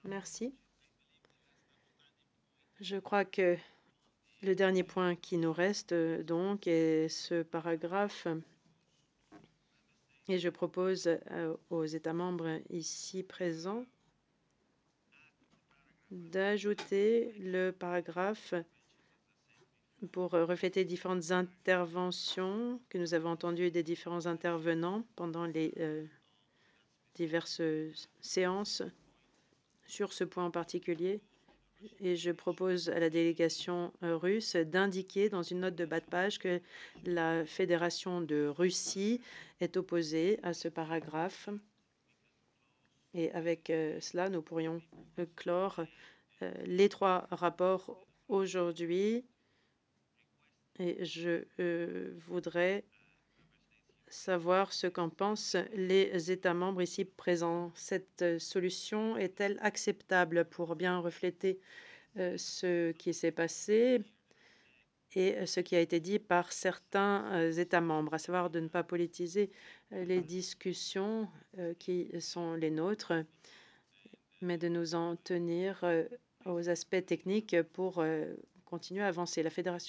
Merci. Je crois que le dernier point qui nous reste, donc, est ce paragraphe, et je propose aux États membres ici présents d'ajouter le paragraphe pour refléter différentes interventions que nous avons entendues des différents intervenants pendant les diverses séances sur ce point en particulier. Et je propose à la délégation russe d'indiquer dans une note de bas de page que la Fédération de Russie est opposée à ce paragraphe. Et avec cela, nous pourrions clore les trois rapports aujourd'hui. Et je voudrais savoir ce qu'en pensent les États membres ici présents. Cette solution est-elle acceptable pour bien refléter ce qui s'est passé et ce qui a été dit par certains États membres, à savoir de ne pas politiser les discussions qui sont les nôtres, mais de nous en tenir aux aspects techniques pour continuer à avancer. La Fédération